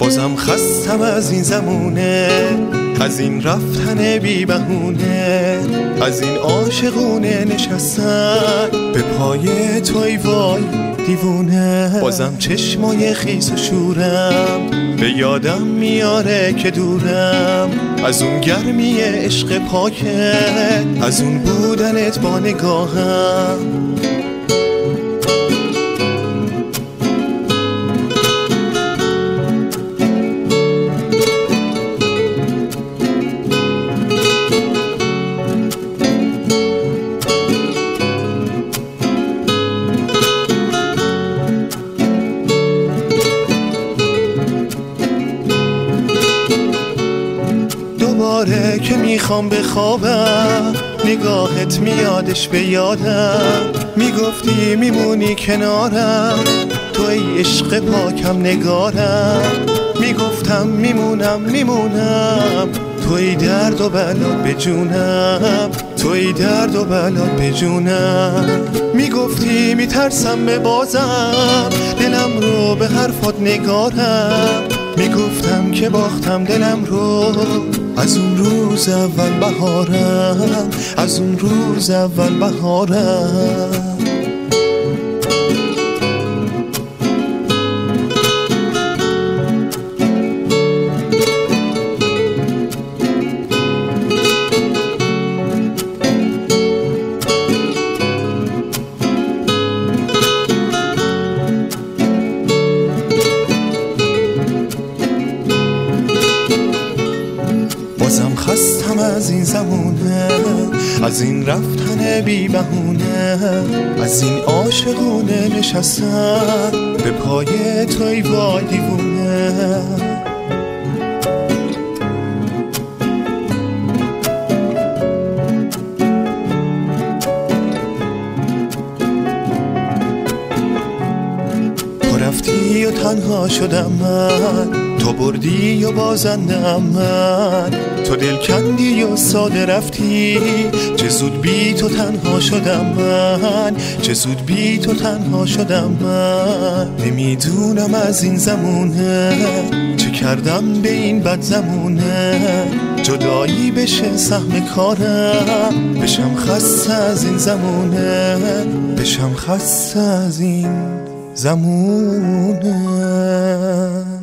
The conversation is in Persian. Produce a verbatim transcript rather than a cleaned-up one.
بازم خستم از این زمونه، از این رفتن بی بهونه، از این عاشقونه نشستن به پای توی وای دیوونه. بازم چشمای خیس و شورم به یادم میاره که دورم از اون گرمی عشق پاکت، از اون بودنت با نگاهم. دوباره که میخوام بخوابم نگاهت میادش به یادم، میگفتی میمونی کنارم توی عشق پاکم نگارم، میگفتم میمونم میمونم توی درد و بلات به جونم، توی درد و بلات به جونم. میگفتی میترسم به بازم دلم رو به حرفات نگارم، میگفتم که باختم دلم رو از اون روز اول بهارم، از اون روز اول بهارم. بازم خستم از این زمونه، از این رفتن بی بهونه، از این عاشقونه نشستن به پای توی وای دیوونه. تو رفتی و تنها شدم من، تو بردی و بازندم من، تو دل کندی و ساده رفتی، چه زود بی تو تنها شدم من، چه زود بی تو تنها شدم من. نمیدونم از این زمونه چه کردم به این بد زمونه، جدایی بشه سهم کارم، بشم خسته از این زمونه، بشم خسته از این زمونه.